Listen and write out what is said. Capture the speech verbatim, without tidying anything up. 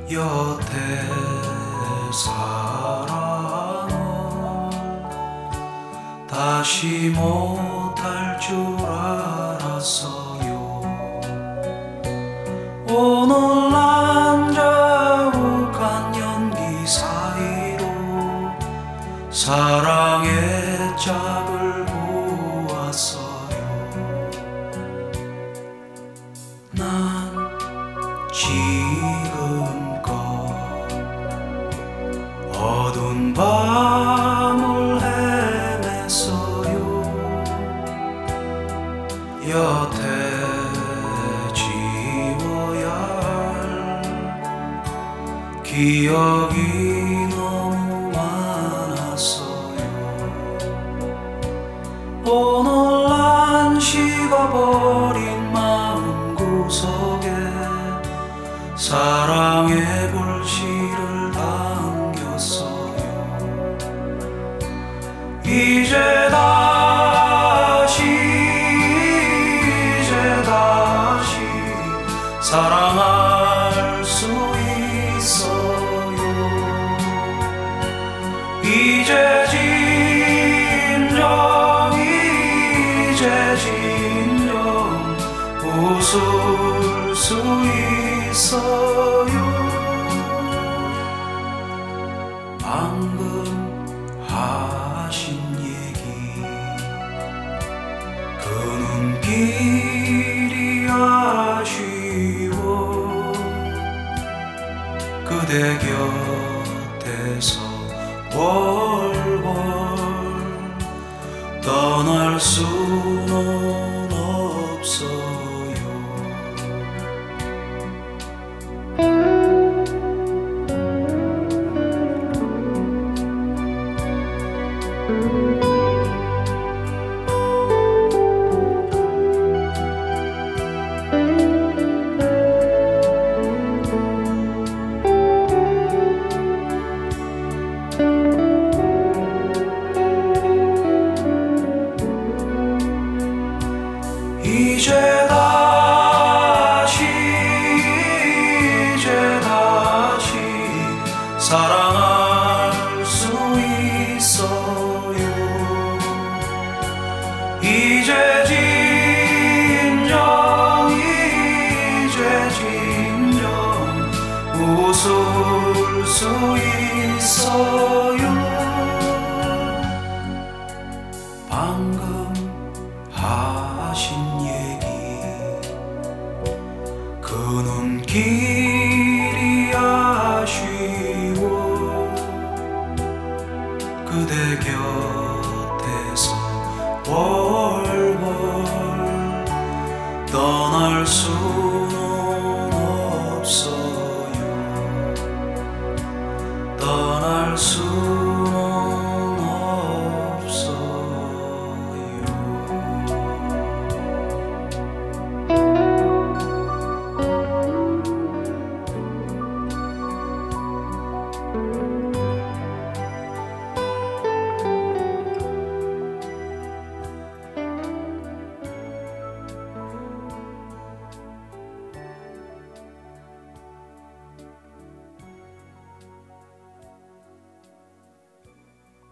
여태 사랑을 다시 못할 줄 알았어요. 오늘 난 자욱한 연기 사이로 사랑의 짝을 보았어요. 난 지금껏 어두운 밤을 헤맸어요. 여태 지워야 할 기억이 너무 많았어요. 오늘 난 식어버린 마음구석에 사랑의 불씨를 당겼어요. 이제 다시 이제 다시 사랑할 수 있어요. 이제 진정 이제 진정 웃을 수 있어요. 방금 하신 얘기 그 눈길이 아쉬워. 그대 곁에서 월월 떠날 수는 없어요. 이제 다시 이제 다시 사랑할 수 있어요. 이제 진정 이제 진정 웃을 수 있어요. 방금 하신 얘기 그 눈길이 아쉬워. 그대 곁에서 월월 떠날 수는 없어요. 떠날 수는 없어요.